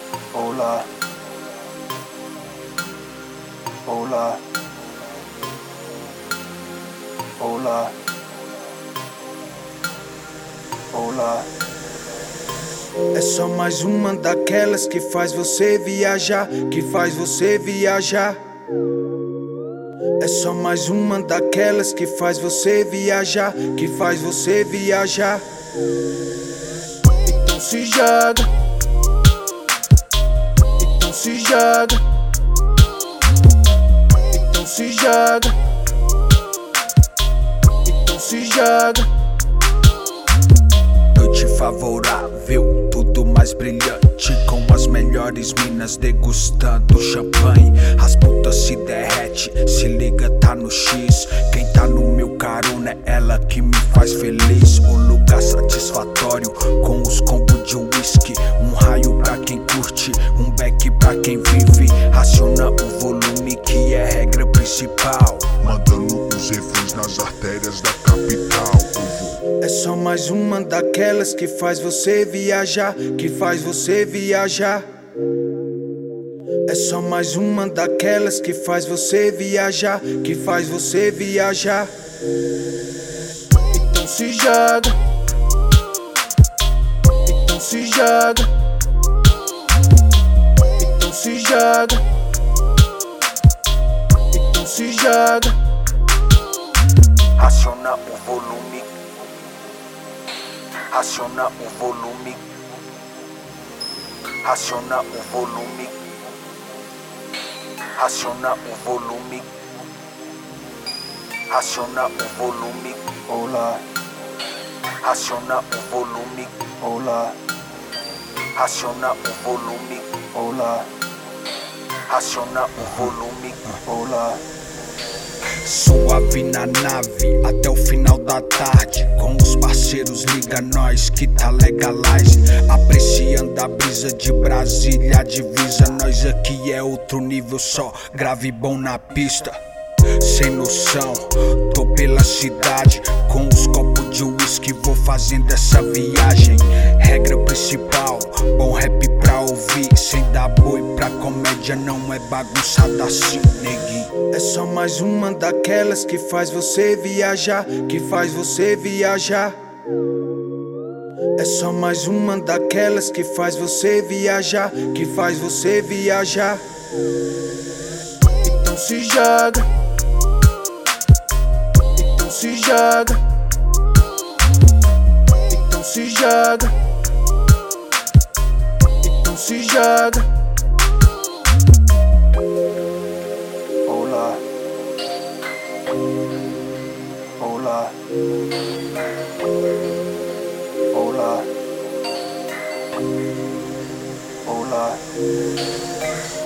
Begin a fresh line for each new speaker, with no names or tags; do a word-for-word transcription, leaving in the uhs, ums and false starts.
Olá, olá, olá, olá. É só mais uma daquelas que faz você viajar, que faz você viajar. É só mais uma daquelas que faz você viajar, que faz você viajar. Então se joga, então se joga, então se joga, então se joga. Noite favorável, tudo mais brilhante, com as melhores minas degustando champanhe. As putas se derrete, se liga, tá no X. Quem tá no meu carona é ela que me faz feliz. Um lugar satisfatório, com os combos de whisky. Um raio pra quem curte, um beck pra quem vive. Raciona o volume que é regra principal,
mandando os reféns nas artérias da capital.
É só mais uma daquelas que faz você viajar, que faz você viajar. É só mais uma daquelas que faz você viajar, que faz você viajar. Então se joga, então se joga, então se joga, então se joga. Raciona o volume, raciona o volume, raciona o volume, raciona o volume, raciona o volume. Olá, raciona o volume. Olá, raciona o volume. Olá, raciona o volume. Olá. Suave na nave até o final da tarde, com os parceiros liga nós que tá legalize. Apreciando a brisa de Brasília, a divisa. Nós aqui é outro nível, só grave bom na pista. Sem noção, tô pela cidade, com os copos de whisky vou fazendo essa viagem. Regra principal, bom rap pra ouvir. Sem dar boi pra comédia, não é bagunçada assim, neguinho. É só mais uma daquelas que faz você viajar, que faz você viajar. É só mais uma daquelas que faz você viajar, que faz você viajar. Então se joga, então se joga, então se joga, então se joga. Olá, olá, olá, olá.